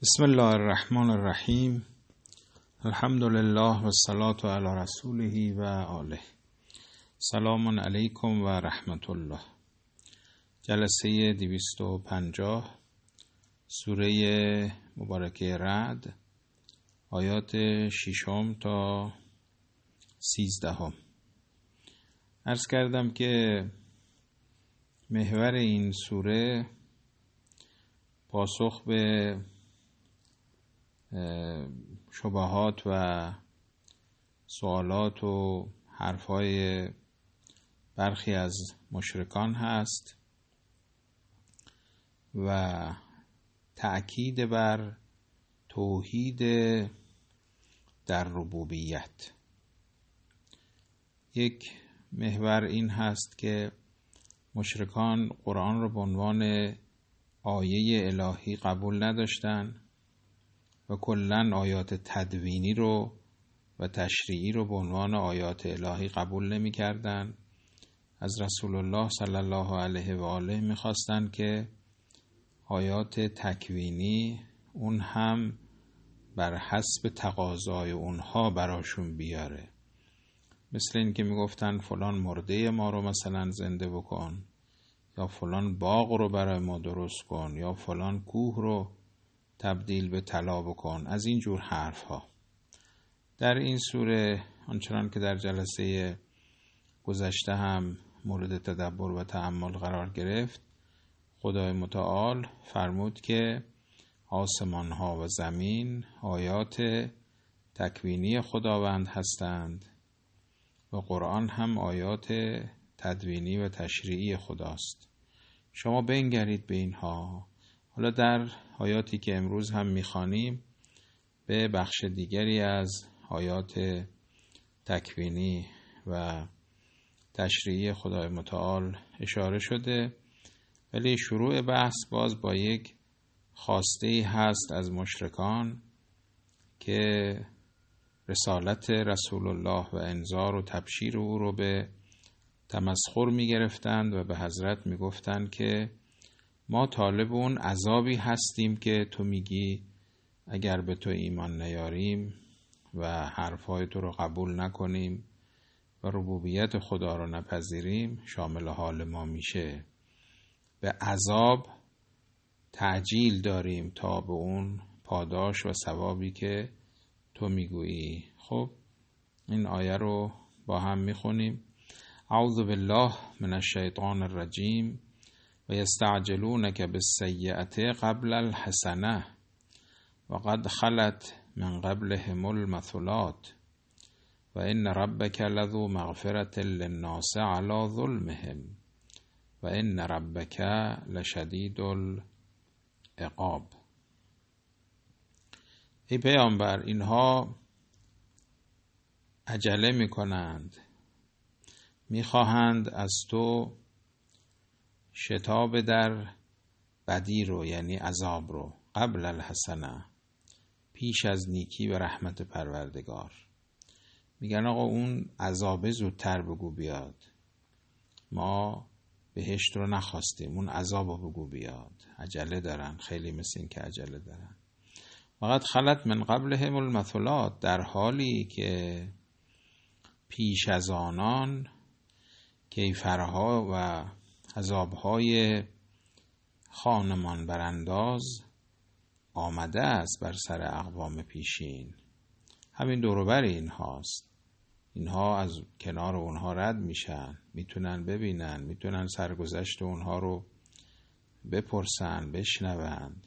بسم الله الرحمن الرحیم. الحمد لله و الصلاة علی رسوله و آله. سلام علیکم و رحمت الله. جلسه 250 سوره مبارکه رعد، آیات 6 تا 13. عرض کردم که محور این سوره پاسخ به شبهات و سوالات و حرفای برخی از مشرکان هست و تأکید بر توحید در ربوبیت. یک محور این هست که مشرکان قرآن را به عنوان آیه الهی قبول نداشتن و کلاً آیات تدوینی رو و تشریعی رو به عنوان آیات الهی قبول نمی کردن. از رسول الله صلی الله علیه و آله می خواستن که آیات تکوینی اون هم بر حسب تقاضای اونها براشون بیاره. مثل این که می گفتن فلان مرده ما رو مثلا زنده بکن، یا فلان باغ رو برای ما درست کن، یا فلان کوه رو تبدیل به طلا بکن. از این جور حرف ها. در این سوره آنچنان که در جلسه گذشته هم مورد تدبر و تأمل قرار گرفت، خدای متعال فرمود که آسمان ها و زمین آیات تکوینی خداوند هستند و قرآن هم آیات تدوینی و تشریعی خداست. شما بنگرید به اینها. حالا در آیاتی که امروز هم می‌خوانیم به بخش دیگری از آیات تکوینی و تشریعی خدای متعال اشاره شده، ولی شروع بحث باز با یک خواسته هست از مشرکان که رسالت رسول الله و انذار و تبشیر او رو به تمسخر می‌گرفتند و به حضرت می‌گفتند که ما طالب اون عذابی هستیم که تو میگی اگر به تو ایمان نیاریم و حرفای تو رو قبول نکنیم و ربوبیت خدا رو نپذیریم شامل حال ما میشه. به عذاب تعجیل داریم تا به اون پاداش و ثوابی که تو میگویی. خب این آیه رو با هم میخونیم. اعوذ بالله من الشیطان الرجیم و یستعجلونک بالسیئة قبل الحسنة و قد خلت من قبلهم المثلات و ان ربک لذو مغفرة للناس علی ظلمهم و ان ربک لشدید العقاب. ای پیامبر، اینها عجله میکنند، میخواهند از تو شتاب در بدی رو، یعنی عذاب رو، قبل الحسنه، پیش از نیکی و رحمت پروردگار. میگن آقا اون عذاب زودتر بگو بیاد، ما بهشت رو نخواستیم، اون عذاب رو بگو بیاد. عجله دارن، خیلی مثل این که عجله دارن. فقط خلت من قبلهم المثلات، در حالی که پیش از آنان کیفرها و عذابهای خانمان برانداز آمده است بر سر اقوام پیشین. همین دوروبر این هاست. اینها از کنار اونها رد میشن، میتونن ببینن، میتونن سرگذشت اونها رو بپرسن، بشنوند.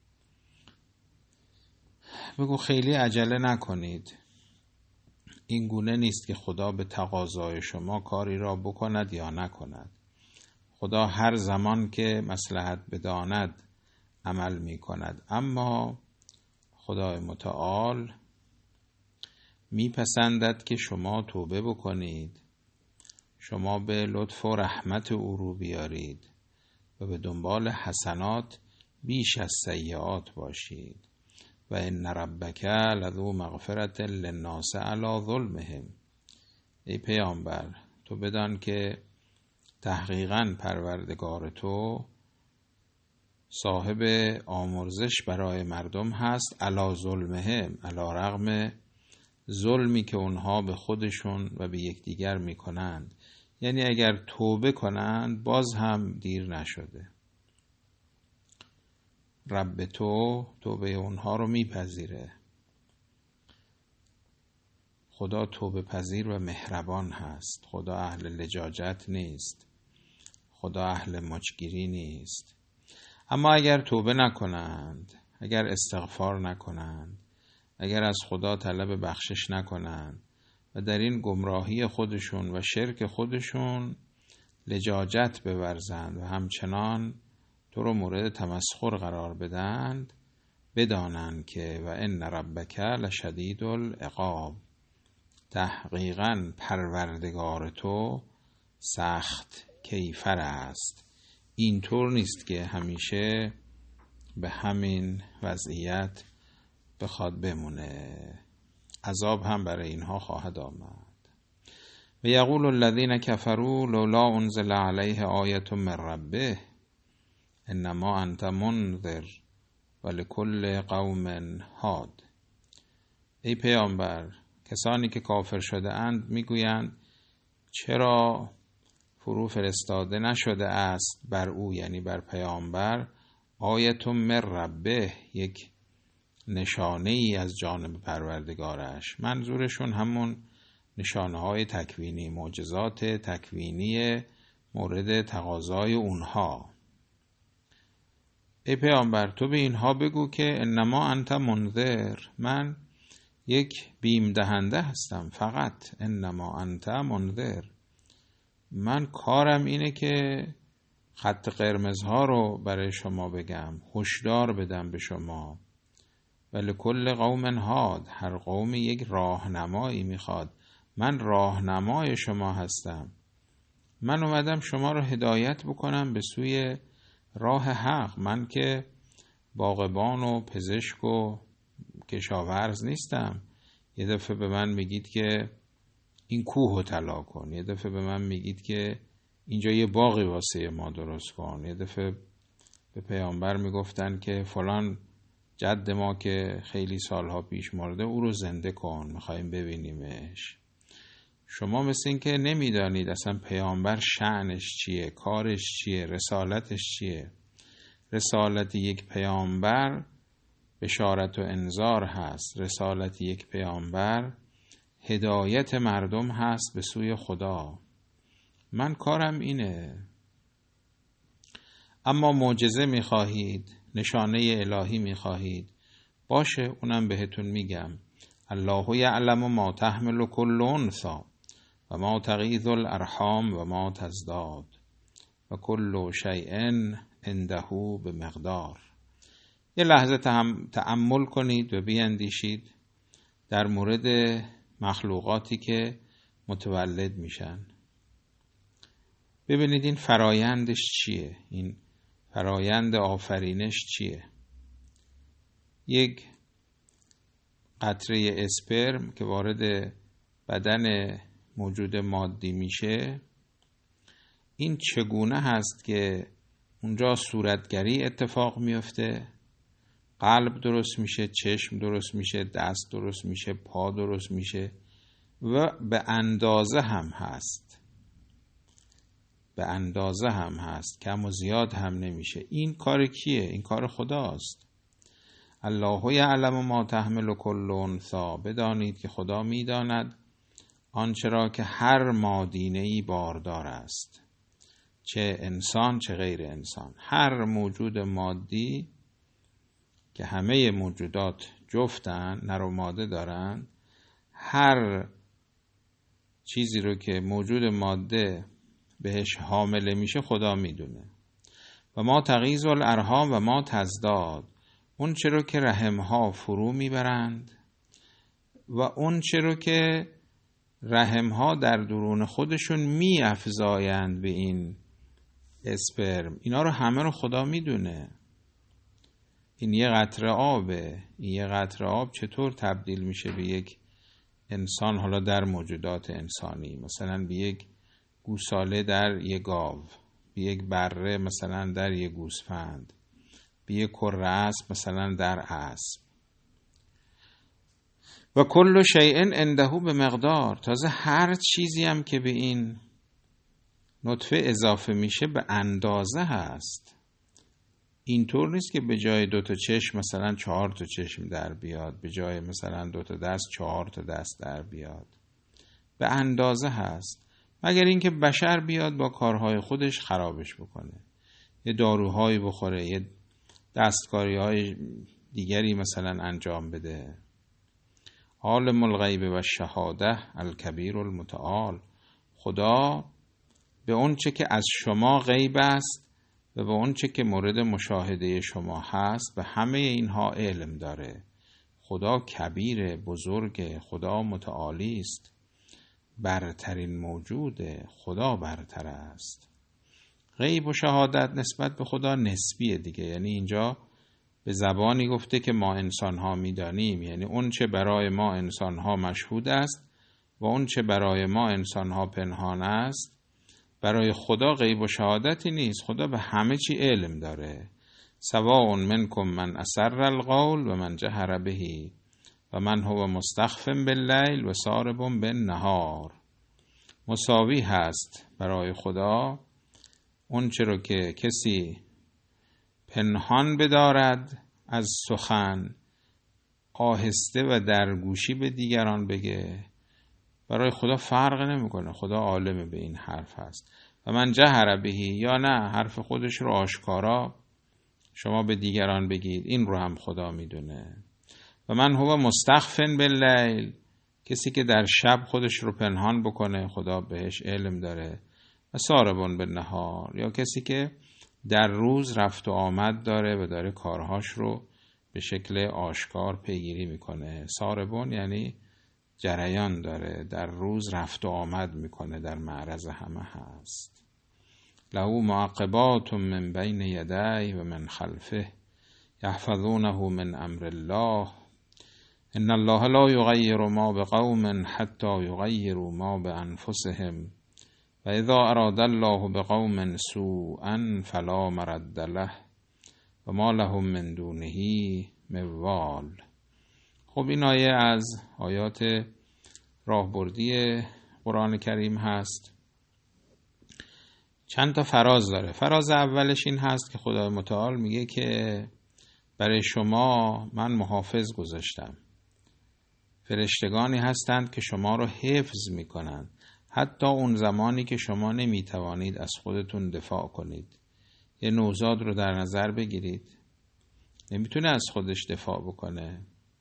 بگو خیلی عجله نکنید. این گونه نیست که خدا به تقاضای شما کاری را بکند یا نکند. خدا هر زمان که مصلحت بداند عمل می کند، اما خدای متعال می پسندد که شما توبه بکنید، شما به لطف و رحمت او رو بیارید و به دنبال حسنات بیش از سیئات باشید. و ان ربک لذو مغفرة للناس علی ظلمهم. ای پیامبر، تو بدان که تحقیقاً پروردگار تو صاحب آمرزش برای مردم هست، علی ظلمهم، علی رغم ظلمی که اونها به خودشون و به یکدیگر میکنند. یعنی اگر توبه کنند باز هم دیر نشده. رب تو توبه اونها رو میپذیره. خدا توبه پذیر و مهربان هست. خدا اهل لجاجت نیست. خدا اهل مچگیری نیست. اما اگر توبه نکنند، اگر استغفار نکنند، اگر از خدا طلب بخشش نکنند و در این گمراهی خودشون و شرک خودشون لجاجت بورزند و همچنان تو رو مورد تمسخر قرار بدند، بدانند که و ان ربک لشدید العقاب، تحقیقاً پروردگار تو سخت کیفر است. اینطور نیست که همیشه به همین وضعیت بخواد بمونه. عذاب هم برای اینها خواهد آمد. و یقول الذین کفروا لولا انزل علیه آیة من ربه انما انت منذر ولکل قوم هاد. ای پیامبر، کسانی که کافر شده اند میگویند چرا فرو فرستاده نشده است بر او، یعنی بر پیامبر، آیة من ربه، یک نشانه ای از جانب پروردگارش. منظورشون همون نشانه های تکوینی، معجزات تکوینی مورد تقاضای اونها. ای پیامبر، تو به اینها بگو که انما انت منذر، من یک بیم دهنده هستم، فقط. انما انت منذر، من کارم اینه که خط قرمزها رو برای شما بگم، هشدار بدم به شما. ولی کل قوم هاد، هر قوم یک راهنمایی میخواد. من راهنمای شما هستم. من اومدم شما رو هدایت بکنم به سوی راه حق. من که باغبان و پزشک و کشاورز نیستم. یه دفعه به من میگید که این کوه رو طلا کن، یه دفعه به من میگید که اینجا یه باغی واسه ما درست کن، یه دفعه به پیامبر میگفتن که فلان جد ما که خیلی سالها پیش مرده او رو زنده کن، میخواییم ببینیمش. شما مثل این که نمیدانید اصلا پیامبر شأنش چیه، کارش چیه، رسالتش چیه. رسالت یک پیامبر بشارت و انذار هست. رسالت یک پیامبر هدایت مردم هست به سوی خدا. من کارم اینه. اما معجزه میخواهید، نشانه الهی میخواهید، باشه، اونم بهتون میگم. الله یعلم ما تحمل کل انثی و ما تغیض الارحام و ما تزداد و کل شیء عنده بمقدار. یه لحظه تأمل کنید و بیندیشید در مورد مخلوقاتی که متولد میشن. ببینید این فرایندش چیه، این فرایند آفرینش چیه. یک قطره اسپرم که وارد بدن موجود مادی میشه، این چگونه هست که اونجا صورتگری اتفاق میفته، قلب درست میشه، چشم درست میشه، دست درست میشه، پا درست میشه و به اندازه هم هست. به اندازه هم هست، کم و زیاد هم نمیشه. این کار کیه؟ این کار خداست. الله یعلم ما تحمل کل انثی، بدانید که خدا میداند آنچه را که هر مادینه‌ای باردار است، چه انسان چه غیر انسان. هر موجود مادی که همه موجودات جفتن، نر و ماده دارن، هر چیزی رو که موجود ماده بهش حامله میشه خدا میدونه. و ما تغیض الارحام و ما تزداد، اون چه رو که رحمها فرو میبرند و اون چه رو که رحمها در درون خودشون میافزایند به این اسپرم، اینا رو همه رو خدا میدونه. این یه قطره آبه، این یه قطره آب چطور تبدیل میشه به یک انسان، حالا در موجودات انسانی، مثلا به یک گوساله در یک گاو، به یک بره مثلا در یک گوسفند، به یک کره اسب مثلا در اسب. و کل شیء عنده به مقدار، تازه هر چیزی هم که به این نطفه اضافه میشه به اندازه هست. اینطور نیست که به جای 2 تا چشم مثلا 4 تا چشم در بیاد، به جای مثلا 2 تا دست 4 تا دست در بیاد. به اندازه هست، مگر اینکه بشر بیاد با کارهای خودش خرابش بکنه، یه داروهایی بخوره، یه دستکاریهای دیگری مثلا انجام بده. عالم الغیب و الشهاده الکبیر المتعال، خدا به اون چه که از شما غیب است و به اون چه که مورد مشاهده شما هست به همه اینها علم داره. خدا کبیر، بزرگ، خدا متعالی است، برترین موجوده، خدا برتر است. غیب و شهادت نسبت به خدا نسبیه دیگه، یعنی اینجا به زبانی گفته که ما انسان ها می دانیم، یعنی اون چه برای ما انسان ها مشهود است و اون چه برای ما انسان ها پنهان است. برای خدا غیب و شهادتی نیست، خدا به همه چی علم داره. سواء منکم من اسر القول و من جهر به و من هو مستخف باللیل و سارب بالنهار. مساوی هست برای خدا اون چرا که کسی پنهان بدارد از سخن، آهسته و در گوشی به دیگران بگه، برای خدا فرق نمیکنه، خدا عالم به این حرف هست. و من جهر بهی، یا نه حرف خودش رو آشکارا شما به دیگران بگید، این رو هم خدا میدونه. و من هو مستخف باللیل، کسی که در شب خودش رو پنهان بکنه خدا بهش علم داره. و سارب بالنهار، یا کسی که در روز رفت و آمد داره و داره کارهاش رو به شکل آشکار پیگیری میکنه. ساربون یعنی جریان داره، در روز رفت و آمد میکنه، در معرض همه هست. له معقبات من بین یدیه و من خلفه یحفظونه من امر الله ان الله لا یغیر ما بقوم حتی یغیروا ما بانفسهم و اذا اراد الله بقوم سوءا فلا مرد له و ما لهم من دونه موال. خب این آیه از آیات راهبردی قرآن کریم هست. چند تا فراز داره. فراز اولش این هست که خدای متعال میگه که برای شما من محافظ گذاشتم، فرشتگانی هستند که شما رو حفظ میکنند حتی اون زمانی که شما نمیتوانید از خودتون دفاع کنید. یه نوزاد رو در نظر بگیرید، نمیتونه از خودش دفاع بکنه،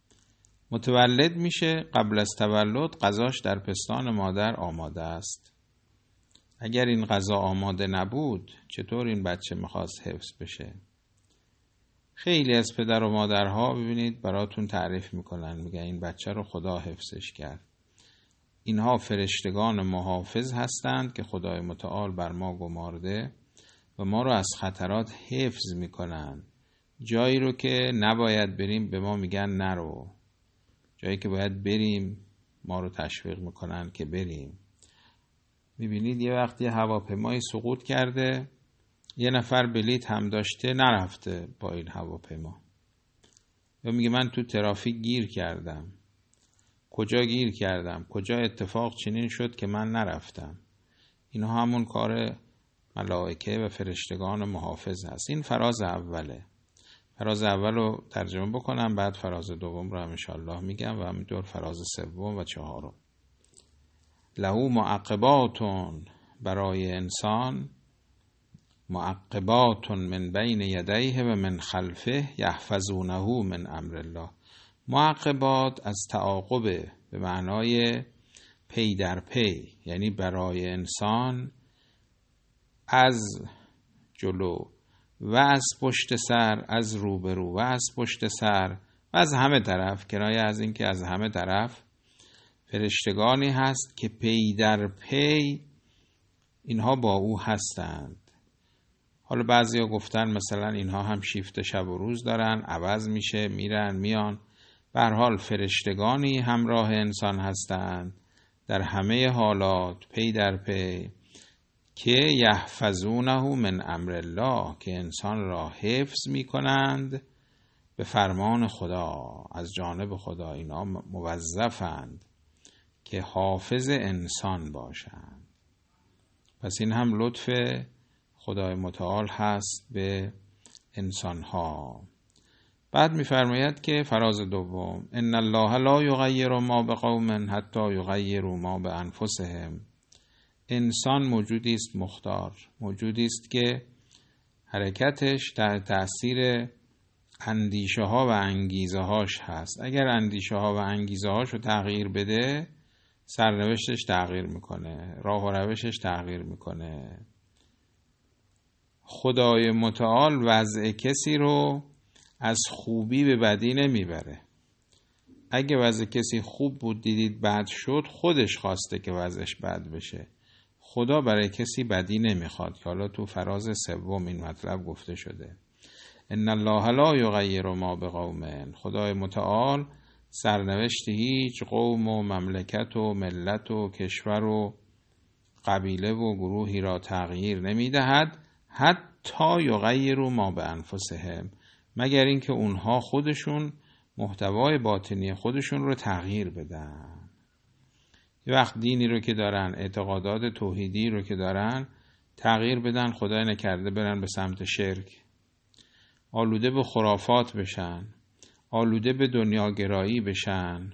متولد میشه، قبل از تولد غذاش در پستان مادر آماده است. اگر این غذا آماده نبود چطور این بچه میخواست حفظ بشه؟ خیلی از پدر و مادرها ببینید براتون تعریف میکنن، میگن این بچه رو خدا حفظش کرد. اینها فرشتگان محافظ هستند که خدای متعال بر ما گمارده و ما رو از خطرات حفظ میکنن. جایی رو که نباید بریم به ما میگن نرو، جایی که باید بریم ما رو تشویق میکنن که بریم. میبینید یه وقتی هواپیمای سقوط کرده، یه نفر بلیط هم داشته نرفته با این هواپیما، یا میگه من تو ترافیک گیر کردم. کجا گیر کردم؟ کجا اتفاق چنین شد که من نرفتم؟ اینها همون کار ملائکه و فرشتگان محافظ هست. این فراز اوله. فراز اول رو ترجمه بکنم، بعد فراز دوم رو هم انشاءالله میگم و همینطور فراز سوم و چهارم. له معقباتون، برای انسان معقبات من بین یدیه و من خلفه یحفظونه من امر الله. معقبات از تعاقب به معنای پی در پی، یعنی برای انسان از جلو و از پشت سر، از روبرو و از پشت سر و از همه طرف، کنایه از این که از همه طرف فرشتگانی هست که پی در پی اینها با او هستند. حالا بعضیا گفتن مثلا اینها هم شیفت شب و روز دارن، عوض میشه، میرن میان. به هر حال فرشتگانی همراه انسان هستند در همه حالات، پی در پی. که یحفظونه من امر الله، که انسان را حفظ می کنند به فرمان خدا، از جانب خدا. اینا موظفند که حافظ انسان باشند. پس این هم لطف خدای متعال هست به انسانها. بعد می‌فرماید که فراز دوم، ان الله لا یغیر ما بقوم حتی یغیروا ما بانفسهم. انسان موجودی است مختار، موجودی است که حرکتش در تأثیر اندیشه ها و انگیزه هاش هست. اگر اندیشه ها و انگیزه هاش رو تغییر بده، سرنوشتش تغییر میکنه، راه و روشش تغییر میکنه. خدای متعال وضع کسی رو از خوبی به بدی نمیبره. اگه وضع کسی خوب بود دیدید بد شد، خودش خواسته که وضعش بد بشه. خدا برای کسی بدی نمیخواد، که حالا تو فراز سوم این مطلب گفته شده. ان الله لا یغیر ما بقوم. خدای متعال سرنوشت هیچ قوم و مملکت و ملت و کشور و قبیله و گروهی را تغییر نمیدهد حتی یغیروا ما بانفسهم، مگر اینکه اونها خودشون محتوای باطنی خودشون رو تغییر بدن. یه وقت دینی رو که دارن، اعتقادات توحیدی رو که دارن، تغییر بدن، خدای نکرده برن به سمت شرک، آلوده به خرافات بشن، آلوده به دنیاگرایی بشن.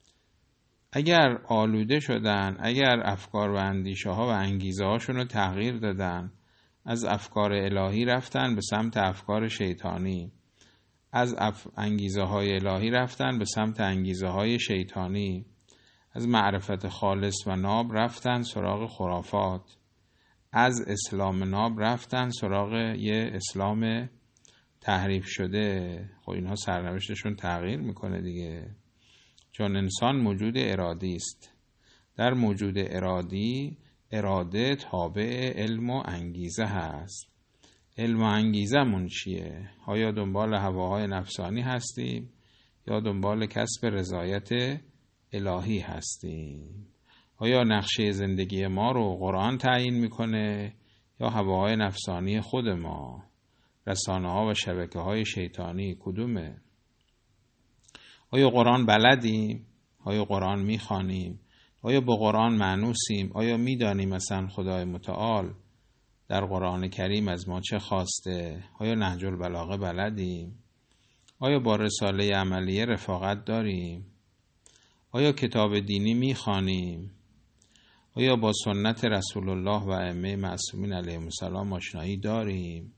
اگر آلوده شدن، اگر افکار و اندیشه ها و انگیزه هاشون رو تغییر دادن، از افکار الهی رفتن به سمت افکار شیطانی، از انگیزه های الهی رفتن به سمت انگیزه های شیطانی، از معرفت خالص و ناب رفتن سراغ خرافات، از اسلام ناب رفتن سراغ یه اسلام تحریف شده. خب اینها سرنوشتشون تغییر میکنه دیگه، چون انسان موجود ارادی است. در موجود ارادی، اراده تابع علم و انگیزه هست. علم و انگیزمون چیه؟ آیا دنبال هواهای نفسانی هستیم یا دنبال کسب رضایت الهی هستیم؟ آیا نقشه زندگی ما رو قرآن تعیین میکنه یا هواهای نفسانی خود ما، رسانه ها و شبکه های شیطانی؟ کدومه؟ آیا قرآن بلدیم؟ آیا قرآن میخوانیم؟ آیا با قرآن مانوسیم؟ آیا میدانیم مثلا خدای متعال در قرآن کریم از ما چه خواسته؟ آیا نهج البلاغه بلدیم؟ آیا با رساله عملیه رفاقت داریم؟ آیا کتاب دینی میخوانیم؟ آیا با سنت رسول الله و ائمه معصومین علیهم السلام آشنایی داریم؟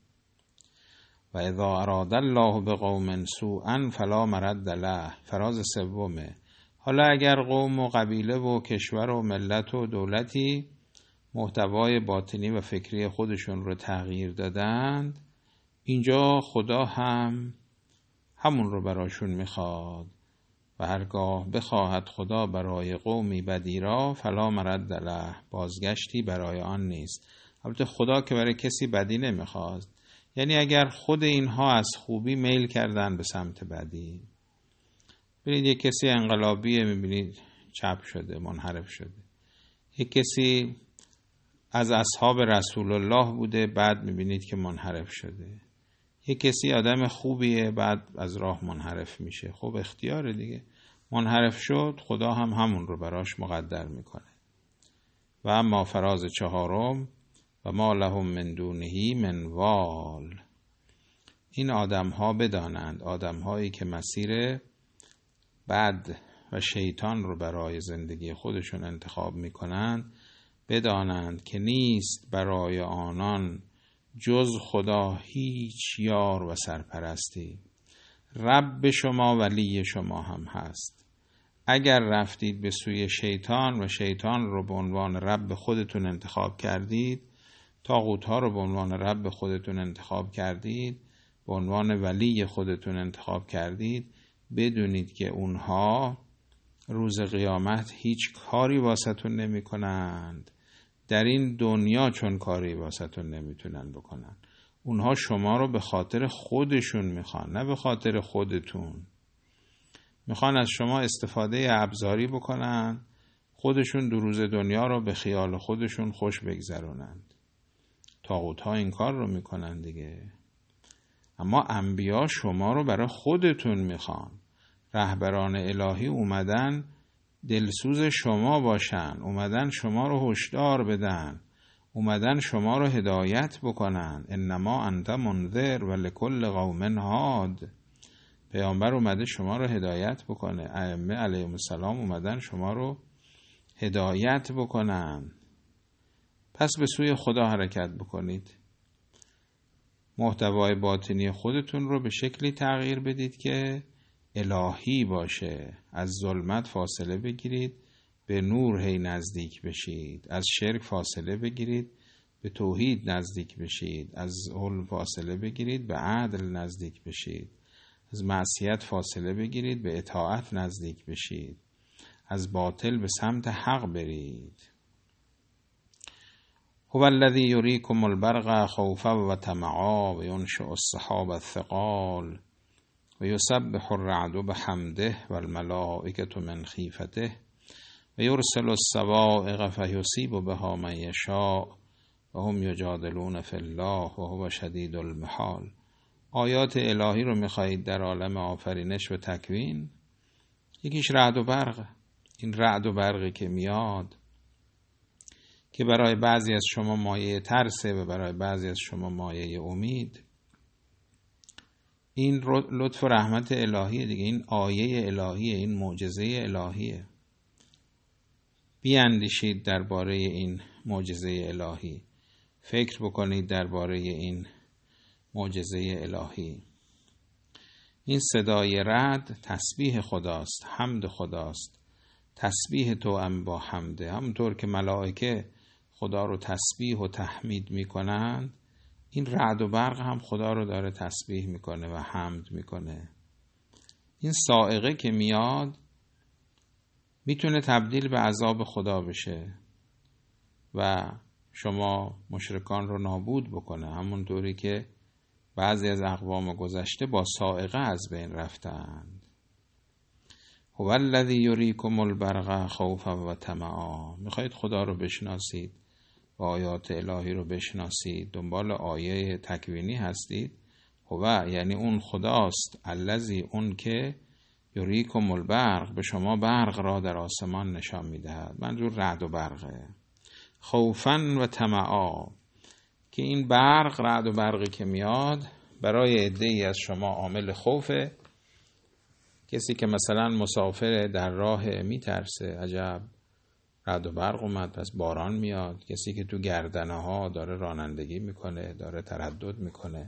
و اذا اراد الله بقوم سوءا فلا مرد له. فراز سومه. حالا اگر قوم و قبیله و کشور و ملت و دولتی محتوای باطنی و فکری خودشون رو تغییر دادند، اینجا خدا همون رو براشون میخواد. و هرگاه بخواهد خدا برای قومی بدی را فلا مرد له، بازگشتی برای آن نیست. البته خدا که برای کسی بدی نمیخواد، یعنی اگر خود اینها از خوبی میل کردن به سمت بدی. ببینید یک کسی انقلابیه، میبینید چپ شده، منحرف شده. یک کسی از اصحاب رسول الله بوده، بعد میبینید که منحرف شده. یک کسی آدم خوبیه، بعد از راه منحرف میشه. خب اختیار دیگه، منحرف شد، خدا همون رو براش مقدر میکنه. و اما فراز چهارم، و ما لهم من دونه من وال. این آدم ها بدانند، آدم هایی که مسیر بد و شیطان رو برای زندگی خودشون انتخاب میکنند، بدانند که نیست برای آنان جز خدا هیچ یار و سرپرستی. رب شما ولی شما هم هست. اگر رفتید به سوی شیطان و شیطان رو به عنوان رب خودتون انتخاب کردید، طاغوت ها رو به عنوان رب خودتون انتخاب کردید، به عنوان ولی خودتون انتخاب کردید، بدونید که اونها روز قیامت هیچ کاری واسهتون نمی کنند. در این دنیا چون کاری واسهتون نمیتونن بکنن. اونها شما رو به خاطر خودشون میخوان، نه به خاطر خودتون. میخوان از شما استفاده ابزاری بکنن، خودشون دو روز دنیا رو به خیال خودشون خوش بگذرونند. طاغوت‌ها این کار رو میکنن دیگه. اما انبیا شما رو برای خودتون میخوان. رهبران الهی اومدن دلسوز شما باشن، اومدن شما رو هشدار بدن، اومدن شما رو هدایت بکنن. انما انت منذر و لکل قوم هاد. پیامبر اومده شما رو هدایت بکنه. ائمه علیهم السلام اومدن شما رو هدایت بکنن. پس به سوی خدا حرکت بکنید. محتوای باطنی خودتون رو به شکلی تغییر بدید که الهی باشه. از ظلمت فاصله بگیرید، به نور هی نزدیک بشید. از شرک فاصله بگیرید، به توحید نزدیک بشید. از ظلم فاصله بگیرید، به عدل نزدیک بشید. از معصیت فاصله بگیرید، به اطاعت نزدیک بشید. از باطل به سمت حق برید. هو الذی یریکم البرق خوفا و طمعا و ینشئ السحاب الثقال و یسبح الرعد بحمده و الملائکة من خیفته و یرسل الصواعق فیصیب بها من یشاء و هم یجادلون فی الله و هو شدید المحال. آیات الهی رو میخواهید در عالم آفرینش و تکوین؟ یکیش رعد و برق. این رعد و برقی که میاد که برای بعضی از شما مایه ترسه و برای بعضی از شما مایه امید، این لطف و رحمت الهیه دیگه. این آیه الهیه، این معجزه الهیه. بیاندیشید درباره این معجزه الهی، فکر بکنید درباره این معجزه الهی. این صدای رعد تسبیح خداست، حمد خداست. تسبیح توأم با حمده. همونطور که ملائکه خدا رو تسبیح و تحمید میکنن، این رعد و برق هم خدا رو داره تسبیح میکنه و حمد میکنه. این صاعقه که میاد میتونه تبدیل به عذاب خدا بشه و شما مشرکان رو نابود بکنه، همونطوری که بعضی از اقوام گذشته با صاعقه از بین رفتند. هو الذی یریکم البرق خوفا و طمعا. میخواید خدا رو بشناسید و آیات الهی رو بشناسید، دنبال آیه تکوینی هستید. هو یعنی اون خداست، الذی اون که یریکم البرق به شما برق را در آسمان نشان میدهد. منظور رعد و برقه. خوفا و طمعا، که این برق، رعد و برقی که میاد برای عده‌ای از شما عامل خوفه. کسی که مثلا مسافر در راه میترسه، عجب رعد و برق اومد پس باران میاد. کسی که تو گردنه ها داره رانندگی میکنه، داره تردد میکنه.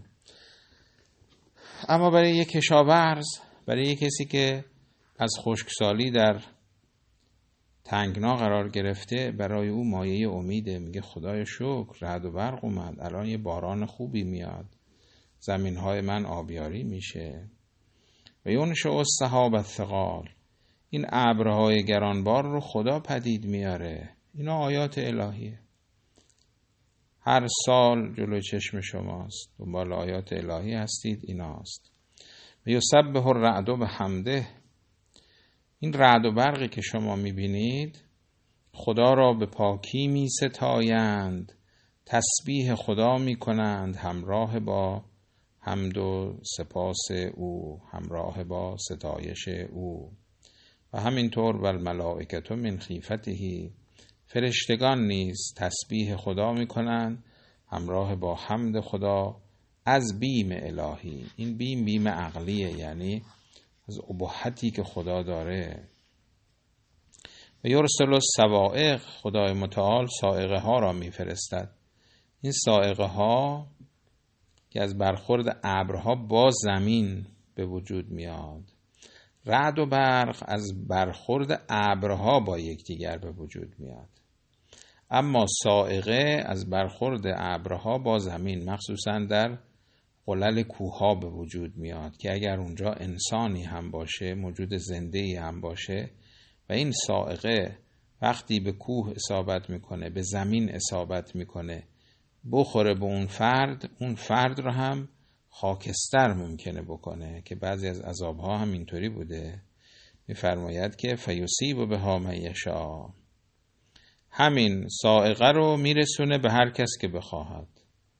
اما برای یک کشاورز، برای یک کسی که از خشکسالی در تنگنا قرار گرفته، برای او مایه امیده. میگه خدای شکر رعد و برق اومد، الان یه باران خوبی میاد، زمینهای من آبیاری میشه. و ینشئ السحاب الثقال، این ابرهای گرانبار رو خدا پدید میاره. اینا آیات الهیه، هر سال جلوی چشم شماست، دنبال آیات الهی هستید، ایناست. و یسبح الرعد بحمده، این رعد و برقی که شما میبینید خدا را به پاکی میستایند، تسبیح خدا میکنند همراه با حمد و سپاس او، همراه با ستایش او. و همینطور و الملائکة من خیفته، فرشتگان نیز تسبیح خدا میکنند همراه با حمد خدا از بیم الهی. این بیم عقلیه، یعنی از ابهتی که خدا داره. و یرسل الصواعق، خدای متعال صاعقه ها را میفرستد. این صاعقه ها که از برخورد ابرها با زمین به وجود میاد. رعد و برق از برخورد ابرها با یکدیگر به وجود میاد. اما صاعقه از برخورد ابرها با زمین، مخصوصا در قلل کوه‌ها به وجود میاد که اگر اونجا انسانی هم باشه، موجود زنده‌ای هم باشه، و این صاعقه وقتی به کوه اصابت میکنه، به زمین اصابت میکنه، بخوره به اون فرد رو هم خاکستر ممکنه بکنه، که بعضی از عذابها هم اینطوری بوده. میفرماید که فیصیب بها من یشاء، همین صاعقه رو میرسونه به هر کس که بخواهد.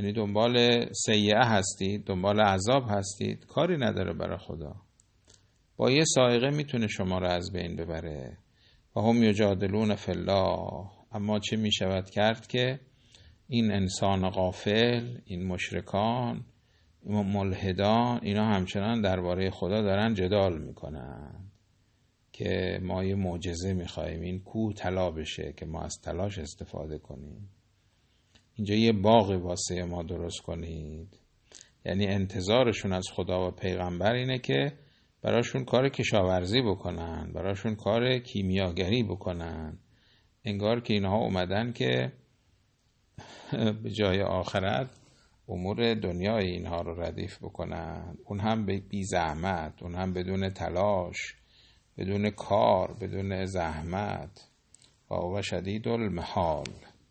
یعنی دنبال سیئه هستید، دنبال عذاب هستید، کاری نداره برای خدا. با یه صاعقه میتونه شما رو از بین ببره. و هم یجادلون فی الله. اما چه میشود کرد که این انسان غافل، این مشرکان، این ملحدان، اینا همچنان درباره خدا دارن جدال میکنن که ما یه معجزه میخوایم، این کوه طلا بشه که ما از طلاش استفاده کنیم، اینجا یه باغ واسه ما درست کنید. یعنی انتظارشون از خدا و پیغمبر اینه که براشون کار کشاورزی بکنن، براشون کار کیمیاگری بکنن. انگار که اینها اومدن که به جای آخرت امور دنیای اینها رو ردیف بکنن، اون هم بی زحمت، اون هم بدون تلاش، بدون کار، بدون زحمت. و شدید المحال.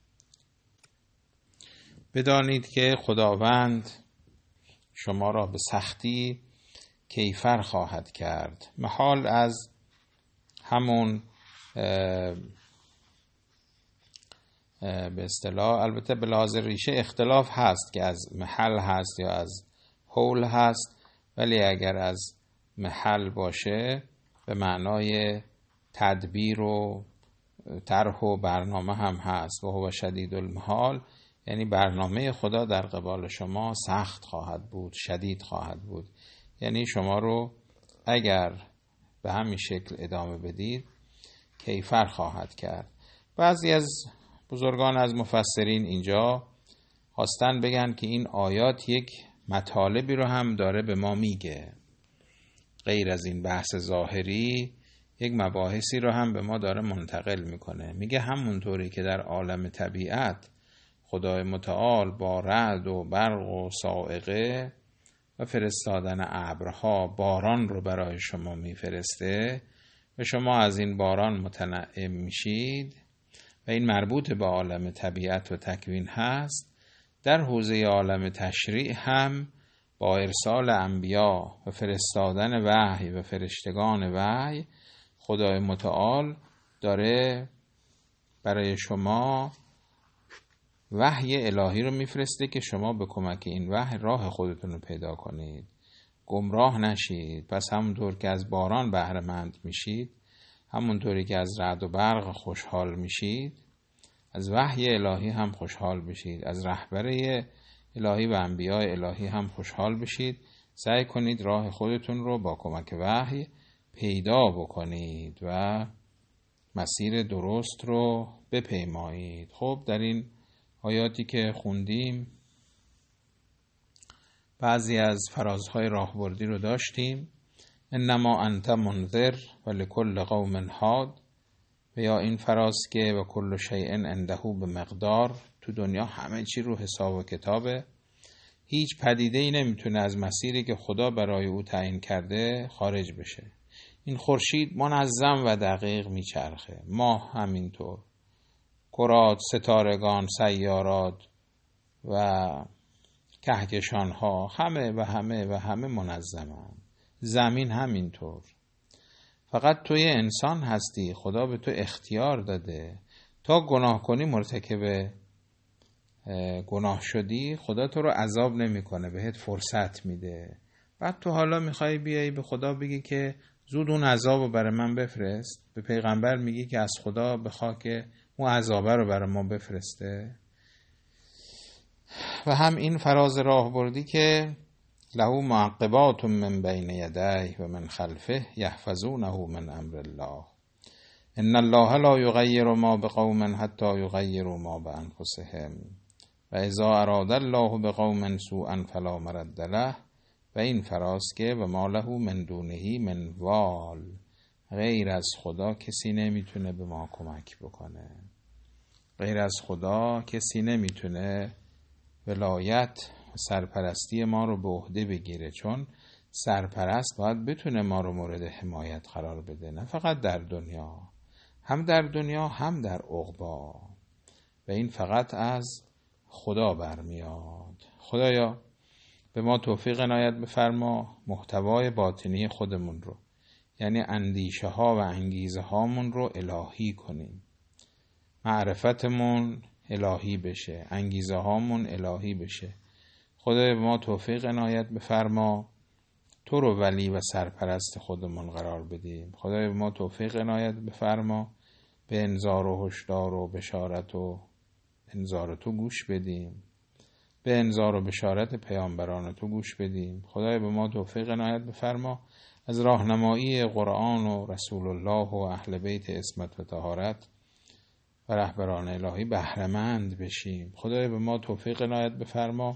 بدانید که خداوند شما را به سختی کیفر خواهد کرد. محال از همون به اصطلاح، البته به لحاظ ریشه اختلاف هست که از محل هست یا از حول هست، ولی اگر از محل باشه به معنای تدبیر و طرح و برنامه هم هست. و هو شدید المحال، یعنی برنامه خدا در قبال شما سخت خواهد بود، شدید خواهد بود. یعنی شما رو اگر به همین شکل ادامه بدید کیفر خواهد کرد. بعضی از بزرگان از مفسرین اینجا خواستن بگن که این آیات یک مطالبی رو هم داره به ما میگه، غیر از این بحث ظاهری یک مباحثی رو هم به ما داره منتقل میکنه. میگه همونطوری که در عالم طبیعت خدای متعال با رعد و برق و صاعقه و فرستادن ابرها باران رو برای شما میفرسته و شما از این باران متنعم میشید و این مربوط به عالم طبیعت و تکوین هست، در حوزه عالم تشریع هم با ارسال انبیا و فرستادن وحی و فرشتگان وحی خدای متعال داره برای شما وحی الهی رو میفرسته که شما به کمک این وحی راه خودتون رو پیدا کنید، گمراه نشید. پس همونطور که از باران بهره مند میشید، همونطوری که از رعد و برق خوشحال میشید، از وحی الهی هم خوشحال بشید، از رهبری الهی و انبیاء الهی هم خوشحال بشید. سعی کنید راه خودتون رو با کمک وحی پیدا بکنید و مسیر درست رو بپیمایید. خب در این آیاتی که خوندیم بعضی از فرازهای راهبردی رو داشتیم. انما انت منذر و لکل قوم هاد، و یا این فراز که و کل شیء عنده به مقدار. تو دنیا همه چی رو حساب و کتابه، هیچ پدیده‌ای نمیتونه از مسیری که خدا برای او تعیین کرده خارج بشه. این خورشید منظم و دقیق میچرخه، ماه همینطور، کرات، ستارگان، سیارات و کهکشان ها همه منظمن. زمین همینطور. فقط توی انسان هستی، خدا به تو اختیار داده تا گناه کنی، مرتکب گناه شدی، خدا تو رو عذاب نمیکنه، بهت فرصت میده. بعد تو حالا میخوای بیایی به خدا بگی که زود اون عذاب رو برای من بفرست، به پیغمبر میگی که از خدا بخوا که اون عذابه رو برای ما بفرسته. و هم این فراز راهبردی که له معقبات من بین یدیه و من خلفه یحفظونه من امر الله ان الله لا یغیر ما بقوم حتی یغیروا ما بانفسهم و اذا اراد الله بقوم سوءا فلا مرد له. و این فراز که و ما له من دونه من وال، غیر از خدا کسی نمیتونه به ما کمک بکنه، غیر از خدا کسی نمیتونه ولایت و سرپرستی ما رو به عهده بگیره، چون سرپرست باید بتونه ما رو مورد حمایت قرار بده، نه فقط در دنیا، هم در دنیا هم در عقبا. و این فقط از خدا برمیاد. خدایا به ما توفیق عنایت بفرما محتوای باطنی خودمون رو، یعنی اندیشه ها و انگیزه هامون رو الهی کنیم، معرفتمون الهی بشه، انگیزه هامون الهی بشه، خدای به ما توفیق عنایت بفرما تو رو ولی و سرپرست خودمون قرار بدیم. خدای به ما توفیق عنایت بفرما به انذار و هشدار و بشارت و انذار تو گوش بدیم، به انذار و بشارت پیامبران تو گوش بدیم. خدای به ما توفیق عنایت بفرما از راهنمایی قرآن و رسول الله و اهل بیت عصمت و طهارت و رهبران الهی بهره‌مند بشیم. خدای به ما توفیق عنایت بفرما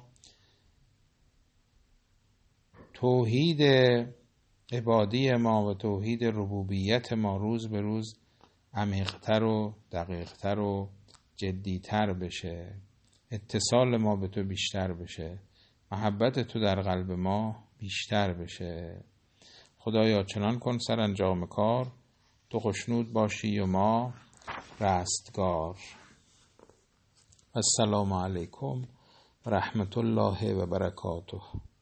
توحید عبادی ما و توحید ربوبیت ما روز به روز عمیق‌تر و دقیق‌تر و جدی‌تر بشه، اتصال ما به تو بیشتر بشه، محبت تو در قلب ما بیشتر بشه. خدایا چنان کن سرانجام کار تو خوشنود باشی و ما رستگار. السلام علیکم و رحمت الله و برکاته.